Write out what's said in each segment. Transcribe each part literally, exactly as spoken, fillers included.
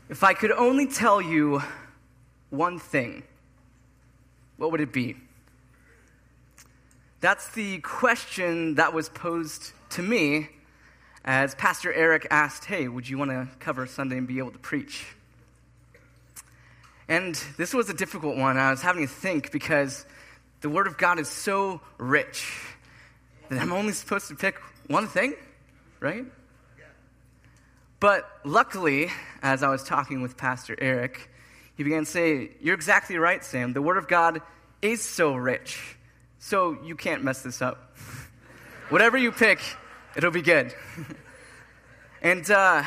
If I could only tell you one thing, what would it be? That's the question that was posed to me as Pastor Eric asked, hey, would you want to cover Sunday and be able to preach? And this was a difficult one. I was having to think because the Word of God is so rich that I'm only supposed to pick one thing, right? But luckily, as I was talking with Pastor Eric, he began to say, you're exactly right, Sam. The Word of God is so rich, so you can't mess this up. Whatever you pick, it'll be good. And uh,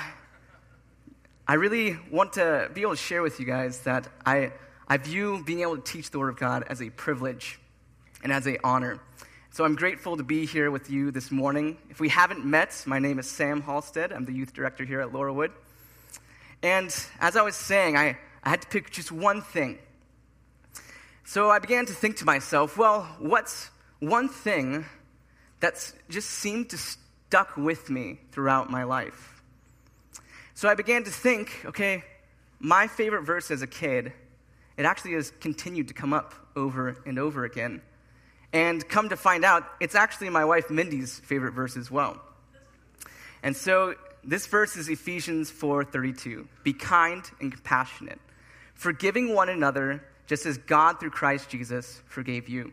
I really want to be able to share with you guys that I, I view being able to teach the Word of God as a privilege and as an honor. So I'm grateful to be here with you this morning. If we haven't met, my name is Sam Halstead. I'm the youth director here at Laurelwood. And as I was saying, I, I had to pick just one thing. So I began to think to myself, well, what's one thing that's just seemed to stuck with me throughout my life? So I began to think, okay, my favorite verse as a kid, it actually has continued to come up over and over again. And come to find out, it's actually my wife Mindy's favorite verse as well. And so this verse is Ephesians four thirty-two. Be kind and compassionate, forgiving one another, just as God through Christ Jesus forgave you.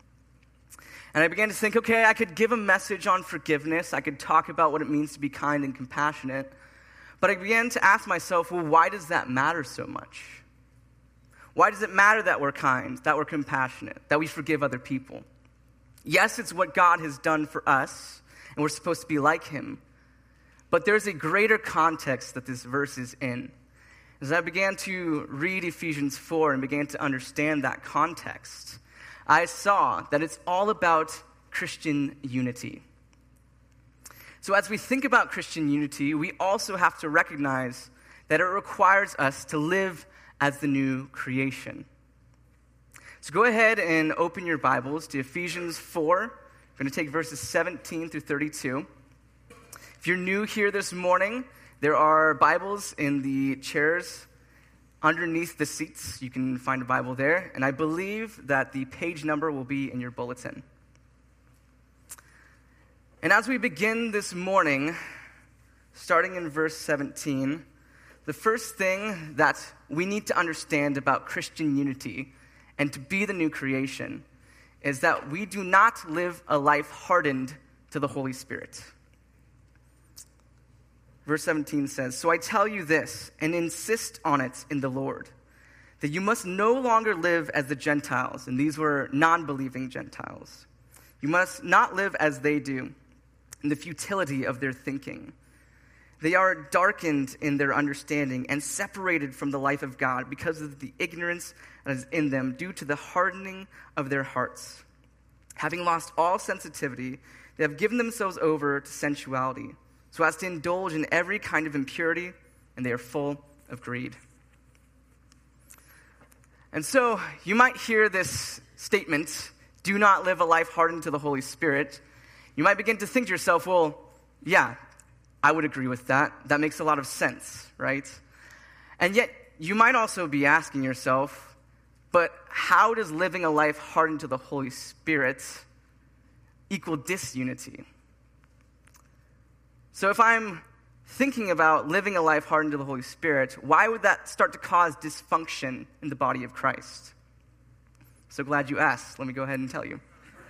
And I began to think, okay, I could give a message on forgiveness. I could talk about what it means to be kind and compassionate. But I began to ask myself, well, why does that matter so much? Why does it matter that we're kind, that we're compassionate, that we forgive other people? Yes, it's what God has done for us, and we're supposed to be like him. But there's a greater context that this verse is in. As I began to read Ephesians four and began to understand that context, I saw that it's all about Christian unity. So as we think about Christian unity, we also have to recognize that it requires us to live as the new creation. So go ahead and open your Bibles to Ephesians four. We're going to take verses seventeen through thirty-two. If you're new here this morning, there are Bibles in the chairs underneath the seats. You can find a Bible there. And I believe that the page number will be in your bulletin. And as we begin this morning, starting in verse seventeen, the first thing that we need to understand about Christian unity and to be the new creation is that we do not live a life hardened to the Holy Spirit. Verse seventeen says, so I tell you this and insist on it in the Lord, that you must no longer live as the Gentiles, and these were non-believing Gentiles. You must not live as they do, in the futility of their thinking. They are darkened in their understanding and separated from the life of God because of the ignorance that is in them due to the hardening of their hearts. Having lost all sensitivity, they have given themselves over to sensuality, so as to indulge in every kind of impurity, and they are full of greed. And so you might hear this statement, do not live a life hardened to the Holy Spirit. You might begin to think to yourself, well, yeah, I would agree with that. That makes a lot of sense, right? And yet, you might also be asking yourself, but how does living a life hardened to the Holy Spirit equal disunity? So if I'm thinking about living a life hardened to the Holy Spirit, why would that start to cause dysfunction in the body of Christ? So glad you asked. Let me go ahead and tell you.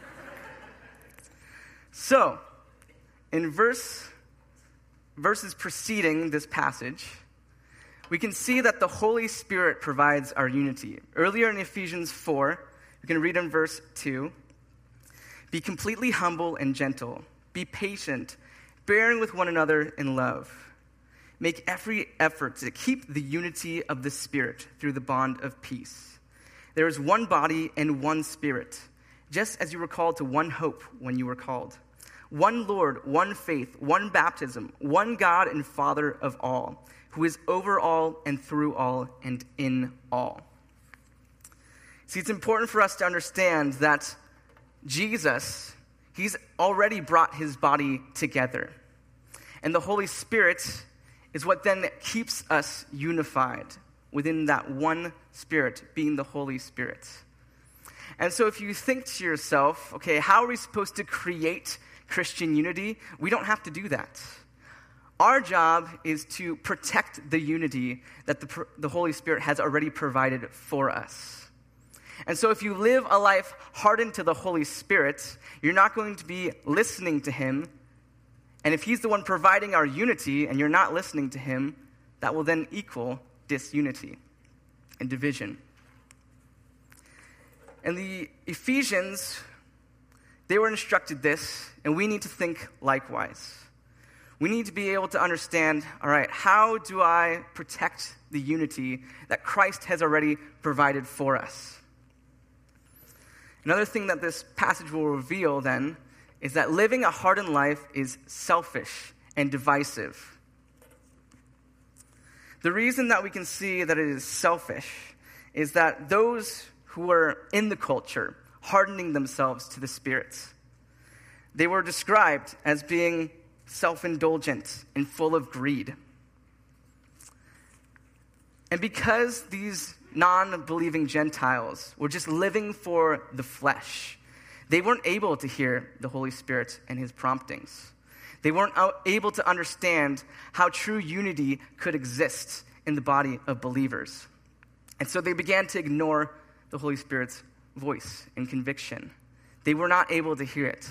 So, in verse verses preceding this passage, we can see that the Holy Spirit provides our unity. Earlier in Ephesians four, we can read in verse two, be completely humble and gentle. Be patient, bearing with one another in love. Make every effort to keep the unity of the Spirit through the bond of peace. There is one body and one Spirit, just as you were called to one hope when you were called. One Lord, one faith, one baptism, one God and Father of all, who is over all and through all and in all. See, it's important for us to understand that Jesus, he's already brought his body together. And the Holy Spirit is what then keeps us unified within that one Spirit, being the Holy Spirit. And so if you think to yourself, okay, how are we supposed to create Christian unity? We don't have to do that. Our job is to protect the unity that the, the Holy Spirit has already provided for us. And so if you live a life hardened to the Holy Spirit, you're not going to be listening to him. And if he's the one providing our unity and you're not listening to him, that will then equal disunity and division. And the Ephesians, they were instructed this, and we need to think likewise. We need to be able to understand, all right, how do I protect the unity that Christ has already provided for us? Another thing that this passage will reveal then is that living a hardened life is selfish and divisive. The reason that we can see that it is selfish is that those who were in the culture, hardening themselves to the spirits, they were described as being self-indulgent and full of greed. And because these non-believing Gentiles were just living for the flesh, they weren't able to hear the Holy Spirit and his promptings. They weren't able to understand how true unity could exist in the body of believers. And so they began to ignore the Holy Spirit's voice and conviction. They were not able to hear it.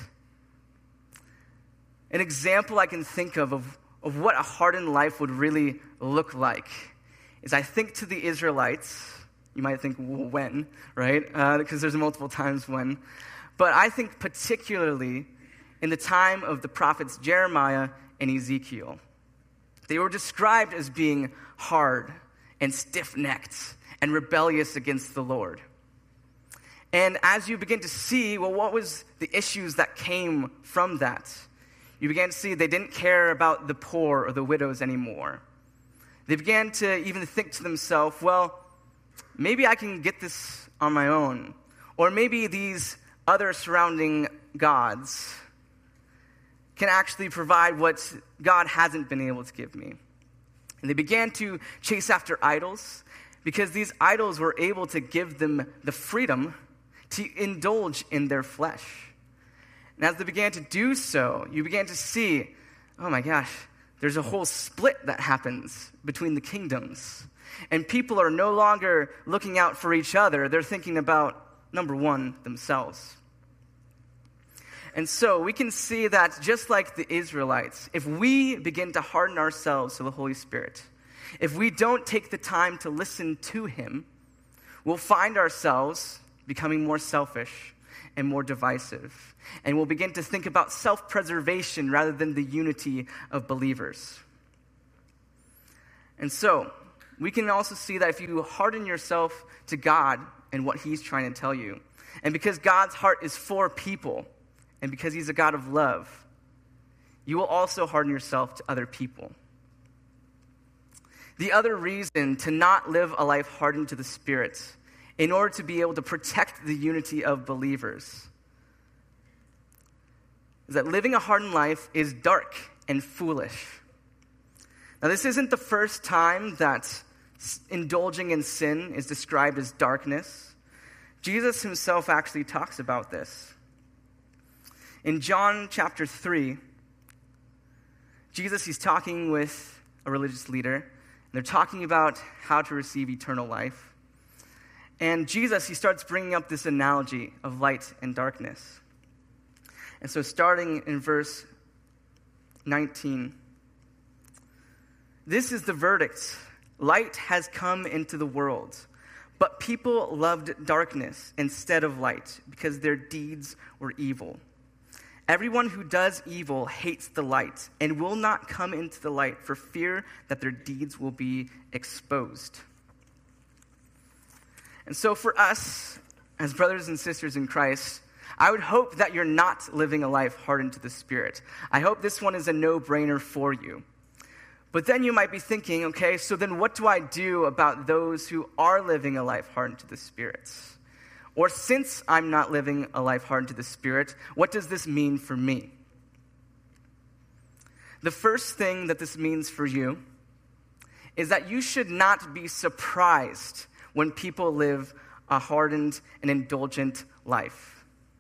An example I can think of, of of what a hardened life would really look like is I think to the Israelites. You might think, well, when, right? Uh, because there's multiple times when. But I think particularly in the time of the prophets Jeremiah and Ezekiel. They were described as being hard and stiff-necked and rebellious against the Lord. And as you begin to see, well, what was the issues that came from that? You began to see they didn't care about the poor or the widows anymore. They began to even think to themselves, well, maybe I can get this on my own. Or maybe these other surrounding gods can actually provide what God hasn't been able to give me. And they began to chase after idols because these idols were able to give them the freedom to indulge in their flesh. And as they began to do so, you began to see, oh my gosh, there's a whole split that happens between the kingdoms. And people are no longer looking out for each other. They're thinking about, number one, themselves. And so we can see that just like the Israelites, if we begin to harden ourselves to the Holy Spirit, if we don't take the time to listen to him, we'll find ourselves becoming more selfish and more divisive. And we'll begin to think about self-preservation rather than the unity of believers. And so, we can also see that if you harden yourself to God and what he's trying to tell you, and because God's heart is for people, and because he's a God of love, you will also harden yourself to other people. The other reason to not live a life hardened to the Spirit, in order to be able to protect the unity of believers, is that living a hardened life is dark and foolish. Now, this isn't the first time that indulging in sin is described as darkness. Jesus himself actually talks about this. In John chapter three, Jesus, he's talking with a religious leader, and they're talking about how to receive eternal life. And Jesus, he starts bringing up this analogy of light and darkness. And so starting in verse nineteen, this is the verdict. Light has come into the world, but people loved darkness instead of light because their deeds were evil. Everyone who does evil hates the light and will not come into the light for fear that their deeds will be exposed. And so for us, as brothers and sisters in Christ, I would hope that you're not living a life hardened to the Spirit. I hope this one is a no-brainer for you. But then you might be thinking, okay, so then what do I do about those who are living a life hardened to the Spirit? Or since I'm not living a life hardened to the Spirit, what does this mean for me? The first thing that this means for you is that you should not be surprised when people live a hardened and indulgent life.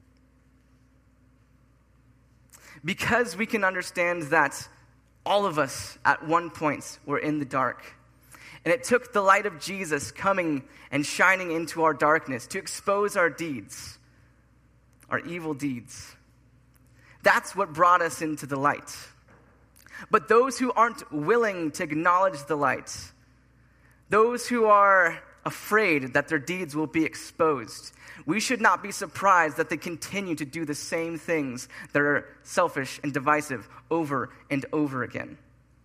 Because we can understand that all of us at one point were in the dark. And it took the light of Jesus coming and shining into our darkness to expose our deeds, our evil deeds. That's what brought us into the light. But those who aren't willing to acknowledge the light, those who are afraid that their deeds will be exposed, we should not be surprised that they continue to do the same things that are selfish and divisive over and over again.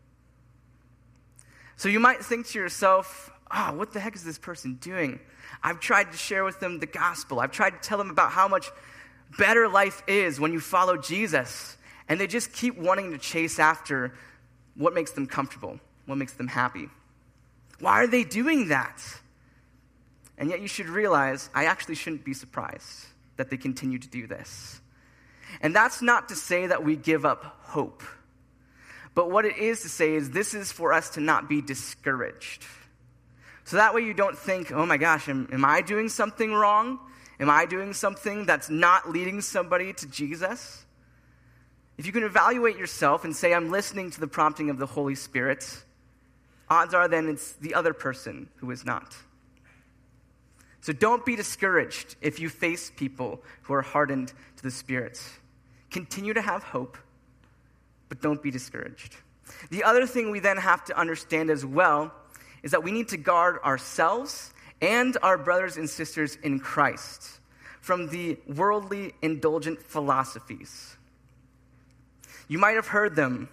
So you might think to yourself, oh, what the heck is this person doing? I've tried to share with them the gospel. I've tried to tell them about how much better life is when you follow Jesus. And they just keep wanting to chase after what makes them comfortable, what makes them happy. Why are they doing that? And yet you should realize, I actually shouldn't be surprised that they continue to do this. And that's not to say that we give up hope. But what it is to say is this is for us to not be discouraged. So that way you don't think, oh my gosh, am, am I doing something wrong? Am I doing something that's not leading somebody to Jesus? If you can evaluate yourself and say, I'm listening to the prompting of the Holy Spirit, odds are then it's the other person who is not. So don't be discouraged if you face people who are hardened to the Spirit. Continue to have hope, but don't be discouraged. The other thing we then have to understand as well is that we need to guard ourselves and our brothers and sisters in Christ from the worldly, indulgent philosophies. You might have heard them.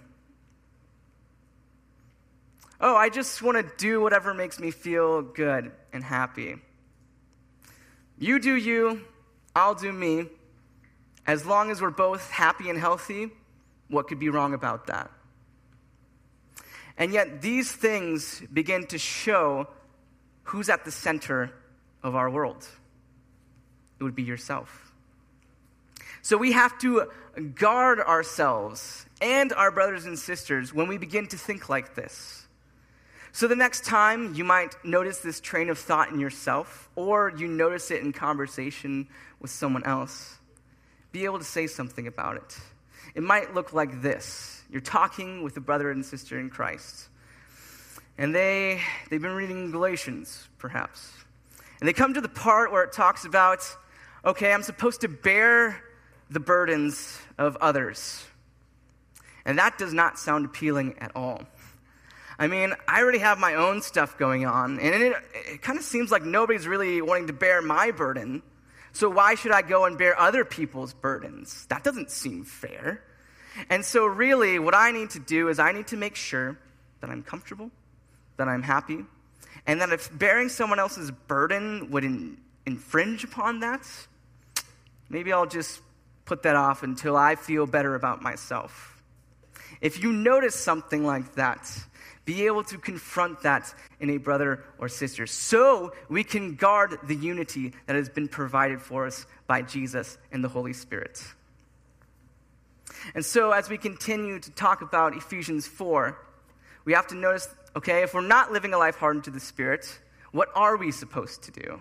Oh, I just want to do whatever makes me feel good and happy. You do you, I'll do me. As long as we're both happy and healthy, what could be wrong about that? And yet these things begin to show who's at the center of our world. It would be yourself. So we have to guard ourselves and our brothers and sisters when we begin to think like this. So the next time you might notice this train of thought in yourself, or you notice it in conversation with someone else, be able to say something about it. It might look like this. You're talking with a brother and sister in Christ, and they, they've been reading Galatians, perhaps. And they come to the part where it talks about, okay, I'm supposed to bear the burdens of others. And that does not sound appealing at all. I mean, I already have my own stuff going on, and it, it kind of seems like nobody's really wanting to bear my burden. So why should I go and bear other people's burdens? That doesn't seem fair. And so really, what I need to do is I need to make sure that I'm comfortable, that I'm happy, and that if bearing someone else's burden would in, infringe upon that, maybe I'll just put that off until I feel better about myself. If you notice something like that, be able to confront that in a brother or sister so we can guard the unity that has been provided for us by Jesus and the Holy Spirit. And so as we continue to talk about Ephesians four, we have to notice, okay, if we're not living a life hardened to the Spirit, what are we supposed to do?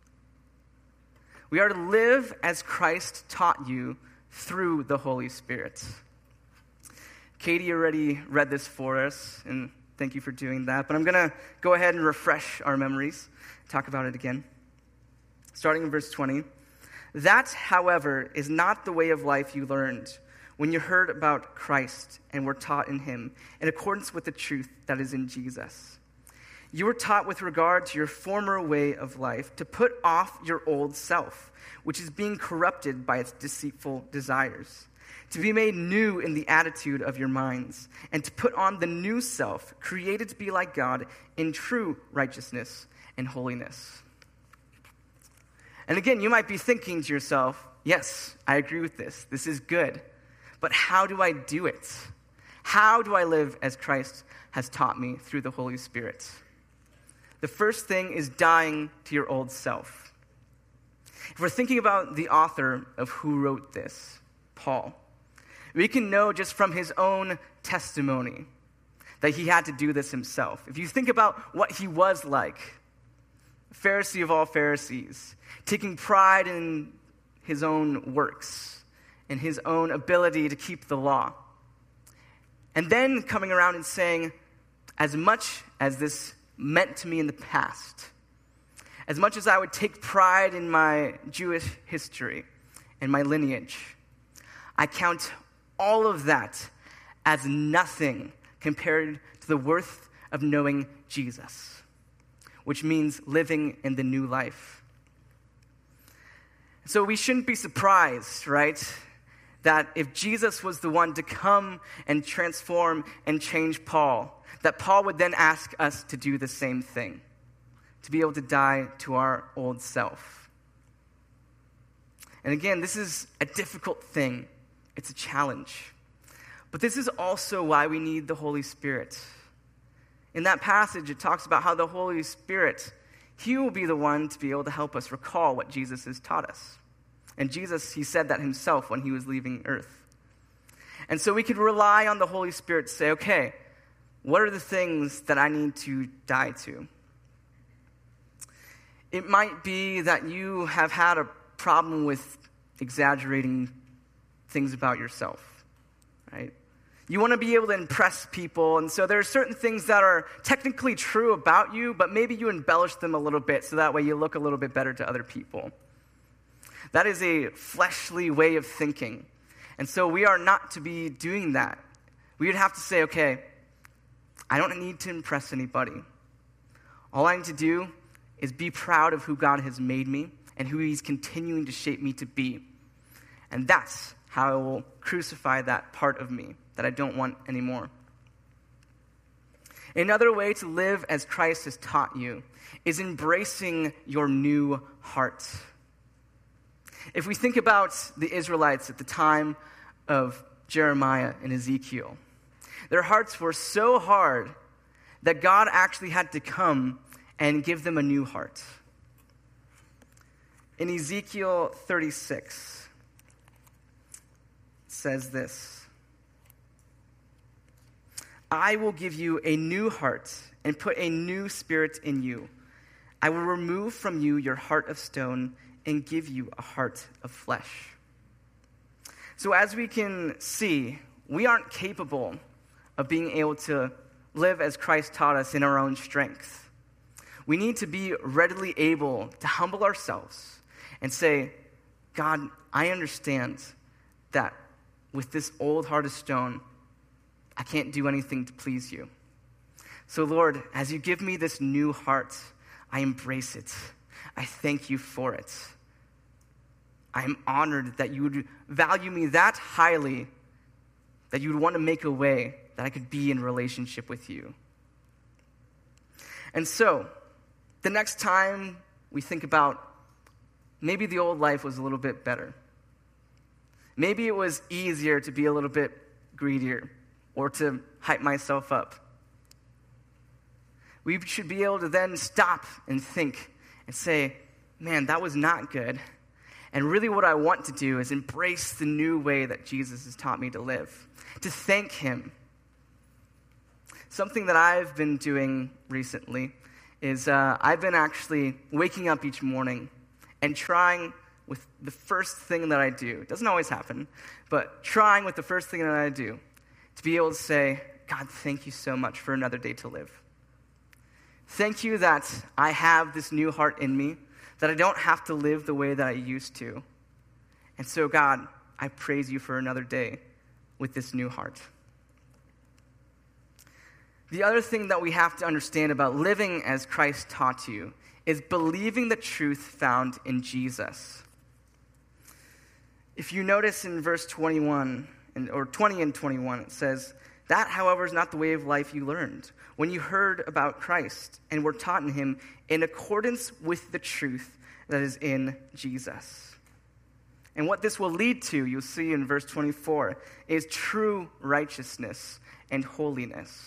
We are to live as Christ taught you through the Holy Spirit. Katie already read this for us, and thank you for doing that. But I'm going to go ahead and refresh our memories, talk about it again. Starting in verse twenty. That, however, is not the way of life you learned when you heard about Christ and were taught in him, in accordance with the truth that is in Jesus. You were taught with regard to your former way of life to put off your old self, which is being corrupted by its deceitful desires, to be made new in the attitude of your minds, and to put on the new self, created to be like God in true righteousness and holiness. And again, you might be thinking to yourself, yes, I agree with this. This is good. But how do I do it? How do I live as Christ has taught me through the Holy Spirit? The first thing is dying to your old self. If we're thinking about the author of who wrote this, Paul, we can know just from his own testimony that he had to do this himself. If you think about what he was like, Pharisee of all Pharisees, taking pride in his own works and his own ability to keep the law. And then coming around and saying, as much as this meant to me in the past, as much as I would take pride in my Jewish history and my lineage, I count all of that as nothing compared to the worth of knowing Jesus, which means living in the new life. So we shouldn't be surprised, right, that if Jesus was the one to come and transform and change Paul, that Paul would then ask us to do the same thing, to be able to die to our old self. And again, this is a difficult thing. It's a challenge. But this is also why we need the Holy Spirit. In that passage, it talks about how the Holy Spirit, he will be the one to be able to help us recall what Jesus has taught us. And Jesus, he said that himself when he was leaving earth. And so we could rely on the Holy Spirit to say, okay, what are the things that I need to die to? It might be that you have had a problem with exaggerating things about yourself, right? You want to be able to impress people, and so there are certain things that are technically true about you, but maybe you embellish them a little bit so that way you look a little bit better to other people. That is a fleshly way of thinking. And so we are not to be doing that. We would have to say, okay, I don't need to impress anybody. All I need to do is be proud of who God has made me and who he's continuing to shape me to be. And that's how I will crucify that part of me that I don't want anymore. Another way to live as Christ has taught you is embracing your new heart. If we think about the Israelites at the time of Jeremiah and Ezekiel, their hearts were so hard that God actually had to come and give them a new heart. In Ezekiel thirty-six, it says this, I will give you a new heart and put a new spirit in you. I will remove from you your heart of stone and give you a heart of flesh. So as we can see, we aren't capable of being able to live as Christ taught us in our own strength. We need to be readily able to humble ourselves and say, God, I understand that with this old heart of stone, I can't do anything to please you. So Lord, as you give me this new heart, I embrace it. I thank you for it. I am honored that you would value me that highly, that you would want to make a way that I could be in relationship with you. And so, the next time we think about maybe the old life was a little bit better. Maybe it was easier to be a little bit greedier or to hype myself up. We should be able to then stop and think and say, man, that was not good. And really what I want to do is embrace the new way that Jesus has taught me to live, to thank him. Something that I've been doing recently is uh, I've been actually waking up each morning and trying with the first thing that I do. It doesn't always happen, but trying with the first thing that I do to be able to say, God, thank you so much for another day to live. Thank you that I have this new heart in me, that I don't have to live the way that I used to. And so, God, I praise you for another day with this new heart. The other thing that we have to understand about living as Christ taught you is believing the truth found in Jesus. If you notice in verse twenty-one, or twenty and twenty-one, it says, that, however, is not the way of life you learned when you heard about Christ and were taught in him in accordance with the truth that is in Jesus. And what this will lead to, you'll see in verse twenty-four, is true righteousness and holiness.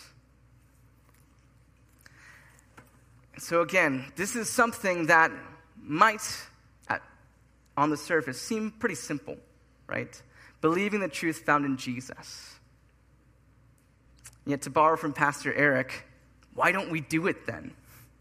So again, this is something that might, at, on the surface, seem pretty simple, right? Believing the truth found in Jesus. Yet, to borrow from Pastor Eric, why don't we do it then?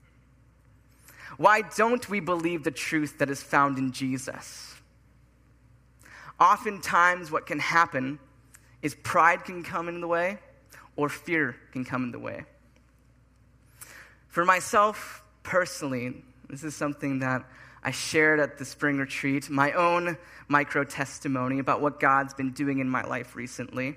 Why don't we believe the truth that is found in Jesus? Oftentimes, what can happen is pride can come in the way, or fear can come in the way. For myself, personally, this is something that I shared at the spring retreat, my own micro testimony about what God's been doing in my life recently.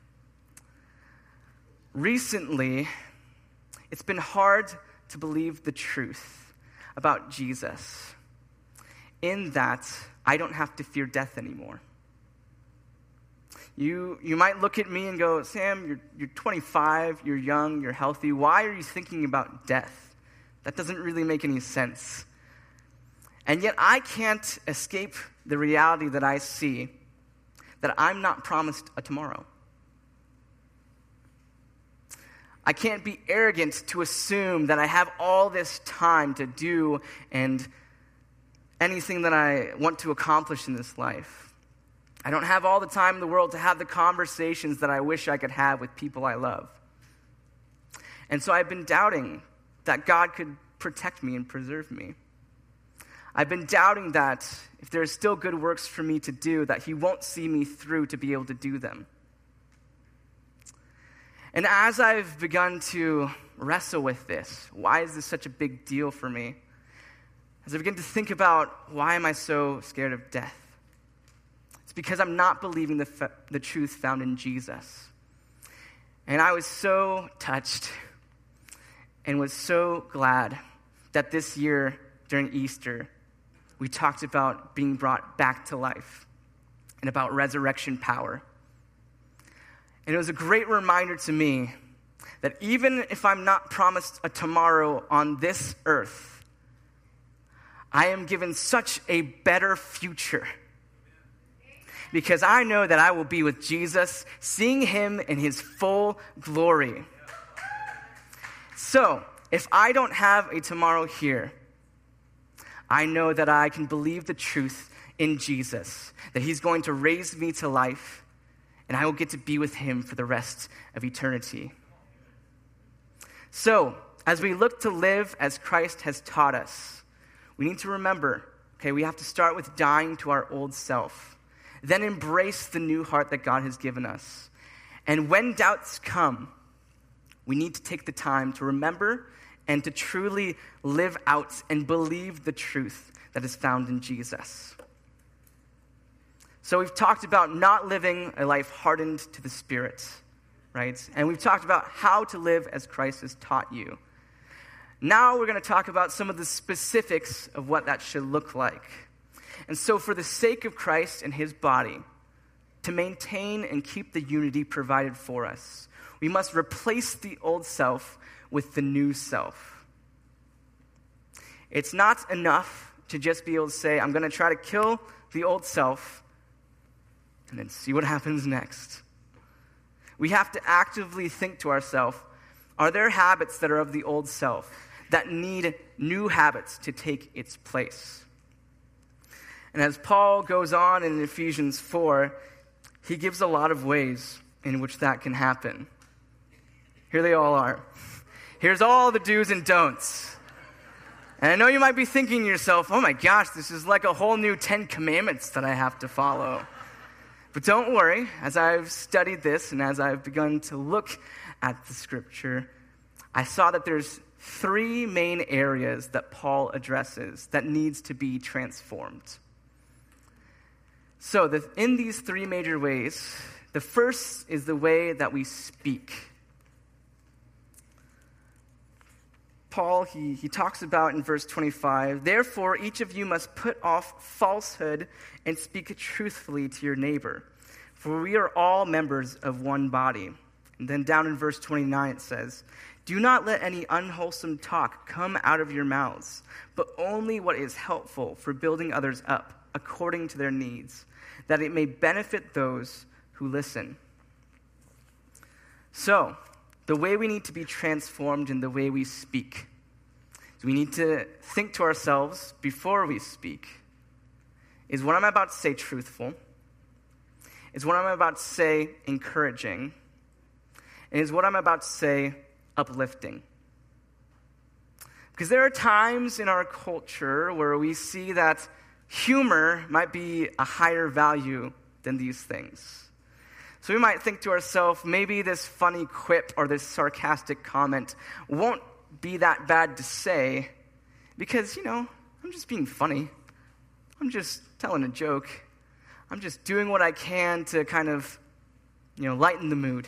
Recently, it's been hard to believe the truth about Jesus, in that I don't have to fear death anymore. You you might look at me and go, Sam, you're you're twenty-five, you're young, you're healthy. Why are you thinking about death? That doesn't really make any sense. And yet I can't escape the reality that I see, that I'm not promised a tomorrow. I can't be arrogant to assume that I have all this time to do and anything that I want to accomplish in this life. I don't have all the time in the world to have the conversations that I wish I could have with people I love. And so I've been doubting that God could protect me and preserve me. I've been doubting that if there are still good works for me to do, that he won't see me through to be able to do them. And as I've begun to wrestle with this, why is this such a big deal for me? As I begin to think about, why am I so scared of death? It's because I'm not believing the, f- the truth found in Jesus. And I was so touched and was so glad that this year during Easter, we talked about being brought back to life and about resurrection power. And it was a great reminder to me that even if I'm not promised a tomorrow on this earth, I am given such a better future. Because I know that I will be with Jesus, seeing him in his full glory. So, if I don't have a tomorrow here, I know that I can believe the truth in Jesus, that he's going to raise me to life, and I will get to be with him for the rest of eternity. So, as we look to live as Christ has taught us, we need to remember, okay, we have to start with dying to our old self. Then embrace the new heart that God has given us. And when doubts come, we need to take the time to remember and to truly live out and believe the truth that is found in Jesus. So we've talked about not living a life hardened to the Spirit, right? And we've talked about how to live as Christ has taught you. Now we're going to talk about some of the specifics of what that should look like. And so for the sake of Christ and his body, to maintain and keep the unity provided for us, we must replace the old self with the new self. It's not enough to just be able to say, I'm going to try to kill the old self and then see what happens next. We have to actively think to ourselves, are there habits that are of the old self that need new habits to take its place? And as Paul goes on in Ephesians four, he gives a lot of ways in which that can happen. Here they all are. Here's all the do's and don'ts. And I know you might be thinking to yourself, oh my gosh, this is like a whole new Ten Commandments that I have to follow. But don't worry, as I've studied this and as I've begun to look at the scripture, I saw that there's three main areas that Paul addresses that needs to be transformed. So the, in these three major ways, the first is the way that we speak. Paul, he, he talks about in verse twenty-five, therefore each of you must put off falsehood and speak truthfully to your neighbor, for we are all members of one body. And then down in verse twenty-nine it says, do not let any unwholesome talk come out of your mouths, but only what is helpful for building others up according to their needs, that it may benefit those who listen. So, the way we need to be transformed in the way we speak is we need to think to ourselves before we speak, is what I'm about to say truthful? Is what I'm about to say encouraging? And is what I'm about to say uplifting? Because there are times in our culture where we see that humor might be a higher value than these things. So we might think to ourselves, maybe this funny quip or this sarcastic comment won't be that bad to say because, you know, I'm just being funny. I'm just telling a joke. I'm just doing what I can to kind of, you know, lighten the mood.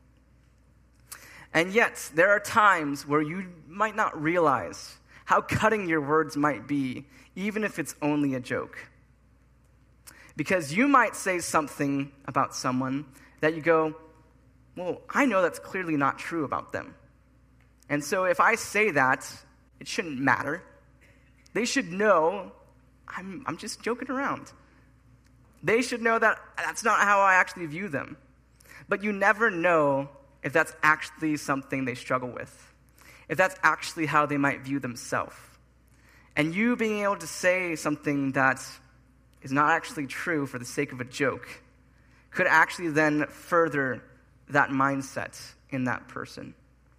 And yet, there are times where you might not realize how cutting your words might be, even if it's only a joke. Because you might say something about someone that you go, well, I know that's clearly not true about them. And so if I say that, it shouldn't matter. They should know I'm, I'm just joking around. They should know that that's not how I actually view them. But you never know if that's actually something they struggle with, if that's actually how they might view themselves. And you being able to say something that is not actually true for the sake of a joke could actually then further that mindset in that person.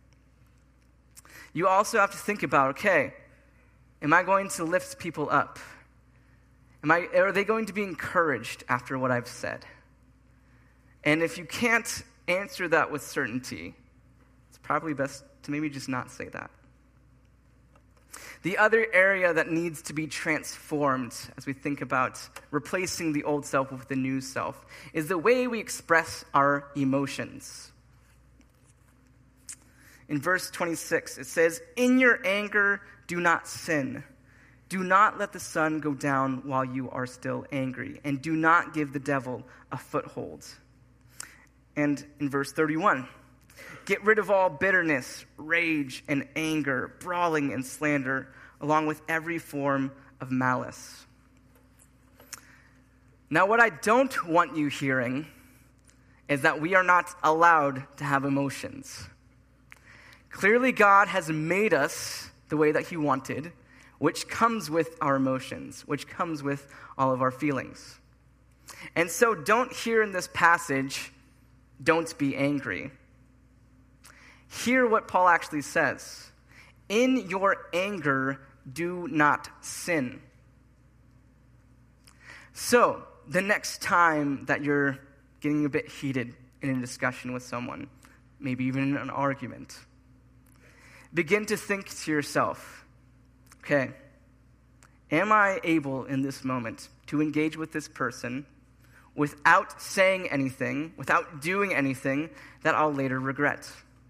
You also have to think about, okay, am I going to lift people up? Am I, are they going to be encouraged after what I've said? And if you can't answer that with certainty, it's probably best to maybe just not say that. The other area that needs to be transformed as we think about replacing the old self with the new self is the way we express our emotions. In verse twenty-six, it says, "In your anger, do not sin. Do not let the sun go down while you are still angry, and do not give the devil a foothold." And in verse thirty-one, "Get rid of all bitterness, rage, and anger, brawling and slander, along with every form of malice." Now, what I don't want you hearing is that we are not allowed to have emotions. Clearly, God has made us the way that He wanted, which comes with our emotions, which comes with all of our feelings. And so don't hear in this passage, "Don't be angry." Hear what Paul actually says. In your anger, do not sin. So, the next time that you're getting a bit heated in a discussion with someone, maybe even in an argument, begin to think to yourself, okay, am I able in this moment to engage with this person without saying anything, without doing anything that I'll later regret?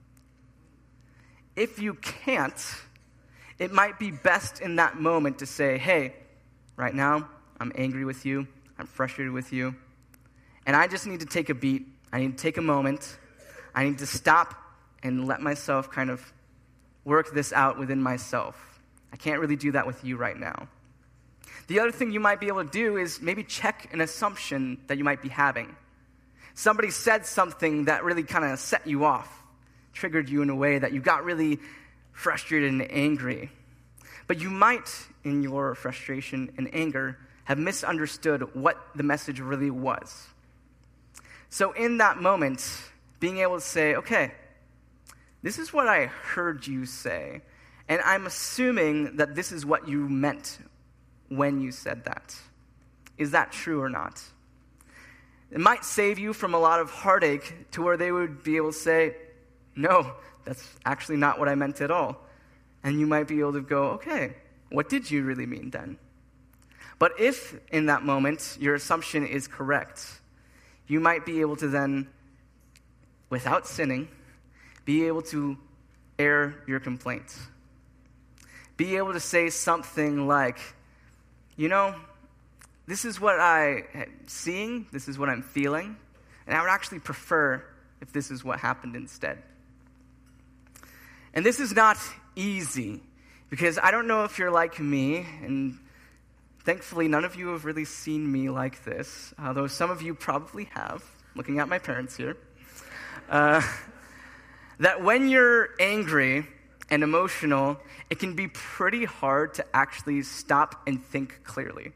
If you can't, it might be best in that moment to say, hey, right now, I'm angry with you, I'm frustrated with you, and I just need to take a beat, I need to take a moment, I need to stop and let myself kind of work this out within myself. I can't really do that with you right now. The other thing you might be able to do is maybe check an assumption that you might be having. Somebody said something that really kind of set you off, triggered you in a way that you got really frustrated and angry. But you might, in your frustration and anger, have misunderstood what the message really was. So in that moment, being able to say, okay, this is what I heard you say, and I'm assuming that this is what you meant when you said that. Is that true or not? It might save you from a lot of heartache to where they would be able to say, no, that's actually not what I meant at all. And you might be able to go, okay, what did you really mean then? But if in that moment your assumption is correct, you might be able to then, without sinning, be able to air your complaints. Be able to say something like, you know, this is what I'm seeing, this is what I'm feeling, and I would actually prefer if this is what happened instead. And this is not easy, because I don't know if you're like me, and thankfully none of you have really seen me like this, although some of you probably have, looking at my parents here, uh, that when you're angry and emotional, it can be pretty hard to actually stop and think clearly.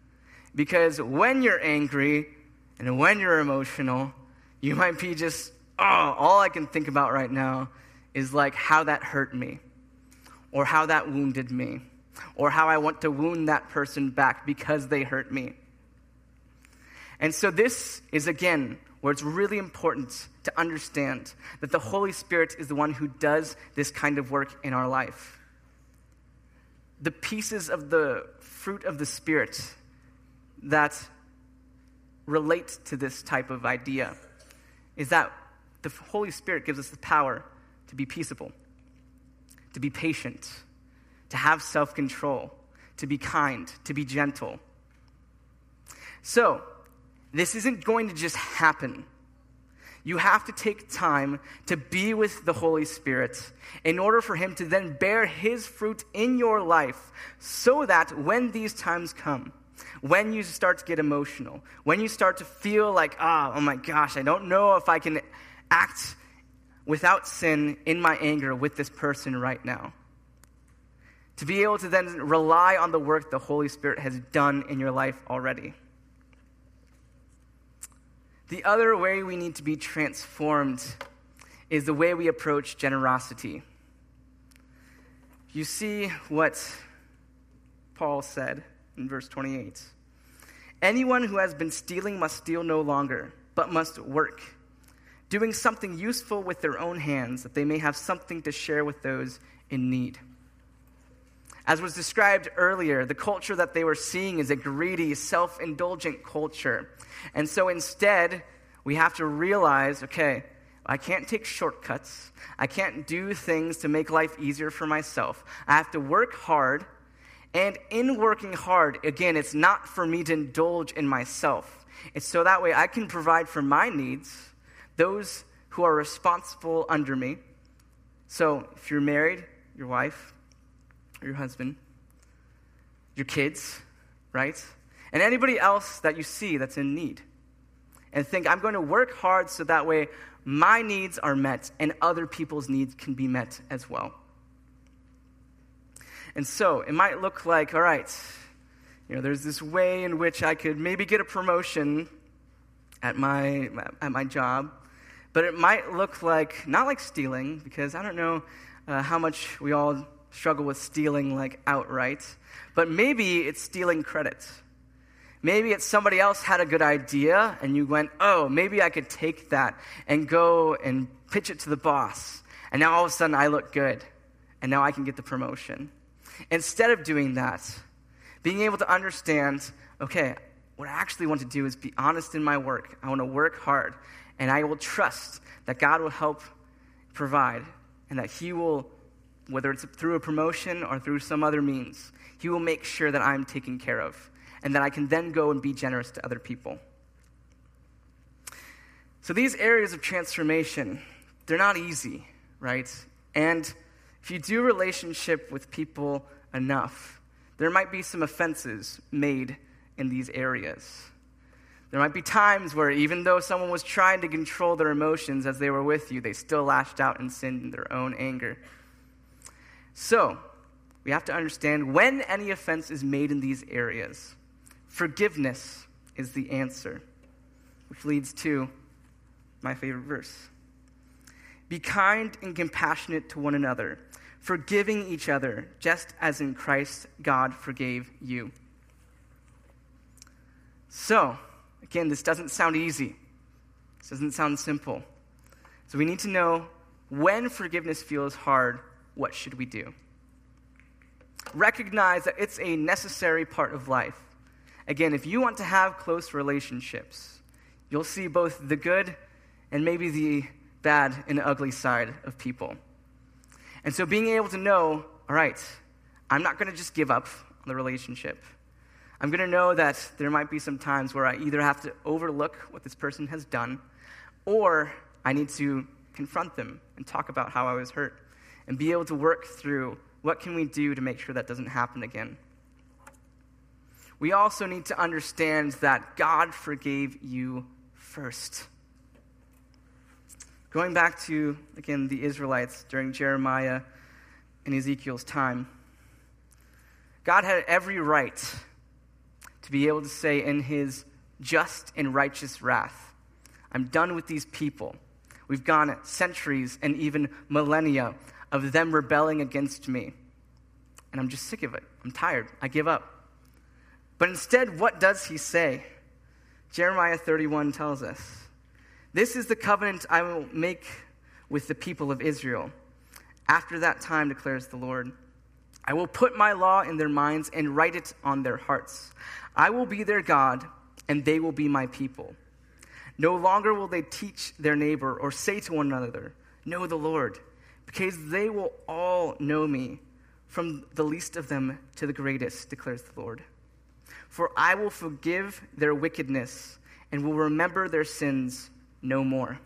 Because when you're angry and when you're emotional, you might be just oh, all I can think about right now is like how that hurt me, or how that wounded me, or how I want to wound that person back because they hurt me. And so this is, again, where it's really important to understand that the Holy Spirit is the one who does this kind of work in our life. The pieces of the fruit of the Spirit that relate to this type of idea is that the Holy Spirit gives us the power to be peaceable, to be patient, to have self-control, to be kind, to be gentle. So, this isn't going to just happen. You have to take time to be with the Holy Spirit in order for him to then bear his fruit in your life, so that when these times come, when you start to get emotional, when you start to feel like, ah, oh my gosh, I don't know if I can act without sin in my anger with this person right now, to be able to then rely on the work the Holy Spirit has done in your life already. The other way we need to be transformed is the way we approach generosity. You see what Paul said in verse twenty-eight. Anyone who has been stealing must steal no longer, but must work, doing something useful with their own hands, that they may have something to share with those in need. As was described earlier, the culture that they were seeing is a greedy, self-indulgent culture. And so instead, we have to realize, okay, I can't take shortcuts. I can't do things to make life easier for myself. I have to work hard. And in working hard, again, it's not for me to indulge in myself. It's so that way I can provide for my needs, those who are responsible under me. So if you're married, your wife, or your husband, your kids, right? And anybody else that you see that's in need. And think, I'm going to work hard so that way my needs are met and other people's needs can be met as well. And so it might look like, all right, you know, there's this way in which I could maybe get a promotion at my at my job, but it might look like, not like stealing, because I don't know uh, how much we all struggle with stealing like outright, but maybe it's stealing credit. Maybe it's somebody else had a good idea and you went, oh, maybe I could take that and go and pitch it to the boss. And now all of a sudden I look good and now I can get the promotion. Instead of doing that, being able to understand, okay, what I actually want to do is be honest in my work. I want to work hard, and I will trust that God will help provide, and that he will, whether it's through a promotion or through some other means, he will make sure that I'm taken care of, and that I can then go and be generous to other people. So these areas of transformation, they're not easy, right? And if you do relationship with people enough, there might be some offenses made in these areas. There might be times where even though someone was trying to control their emotions as they were with you, they still lashed out and sinned in their own anger. So, we have to understand when any offense is made in these areas, forgiveness is the answer, which leads to my favorite verse. Be kind and compassionate to one another, forgiving each other, just as in Christ God forgave you. So, again, this doesn't sound easy. This doesn't sound simple. So we need to know when forgiveness feels hard, what should we do? Recognize that it's a necessary part of life. Again, if you want to have close relationships, you'll see both the good and maybe the bad and ugly side of people. And so being able to know, all right, I'm not going to just give up on the relationship. I'm going to know that there might be some times where I either have to overlook what this person has done, or I need to confront them and talk about how I was hurt and be able to work through what can we do to make sure that doesn't happen again. We also need to understand that God forgave you first. Going back to, again, the Israelites during Jeremiah and Ezekiel's time, God had every right to be able to say in his just and righteous wrath, I'm done with these people. We've gone centuries and even millennia of them rebelling against me. And I'm just sick of it. I'm tired. I give up. But instead, what does he say? Jeremiah thirty-one tells us, "This is the covenant I will make with the people of Israel. After that time, declares the Lord, I will put my law in their minds and write it on their hearts. I will be their God, and they will be my people. No longer will they teach their neighbor or say to one another, 'Know the Lord,' because they will all know me, from the least of them to the greatest, declares the Lord. For I will forgive their wickedness and will remember their sins no more."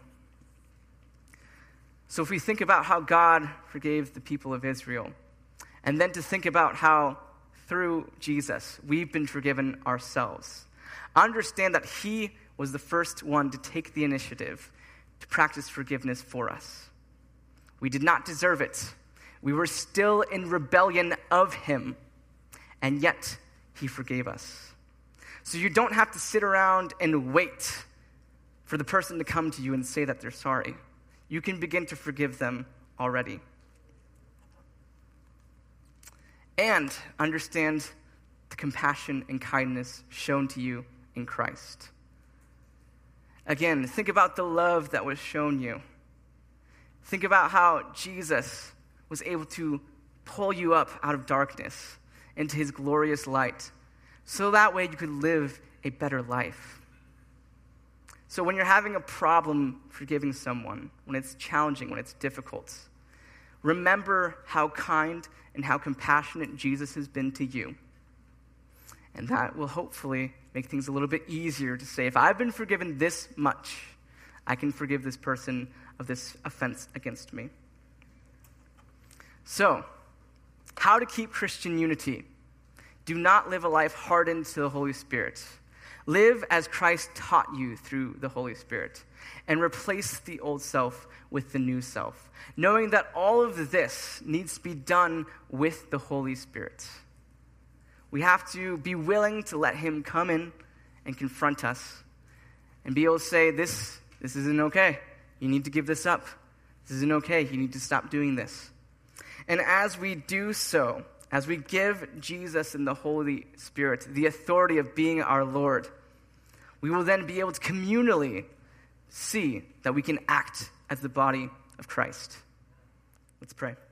So if we think about how God forgave the people of Israel, and then to think about how through Jesus we've been forgiven ourselves, understand that he was the first one to take the initiative to practice forgiveness for us. We did not deserve it. We were still in rebellion of him, and yet he forgave us. So you don't have to sit around and wait for the person to come to you and say that they're sorry. You can begin to forgive them already. And understand the compassion and kindness shown to you in Christ. Again, think about the love that was shown you. Think about how Jesus was able to pull you up out of darkness into his glorious light, so that way you could live a better life. So when you're having a problem forgiving someone, when it's challenging, when it's difficult, remember how kind and how compassionate Jesus has been to you. And that will hopefully make things a little bit easier to say, if I've been forgiven this much, I can forgive this person of this offense against me. So, how to keep Christian unity? Do not live a life hardened to the Holy Spirit. Live as Christ taught you through the Holy Spirit, and replace the old self with the new self, knowing that all of this needs to be done with the Holy Spirit. We have to be willing to let him come in and confront us and be able to say, this, this isn't okay. You need to give this up. This isn't okay. You need to stop doing this. And as we do so, as we give Jesus and the Holy Spirit the authority of being our Lord, we will then be able to communally see that we can act as the body of Christ. Let's pray.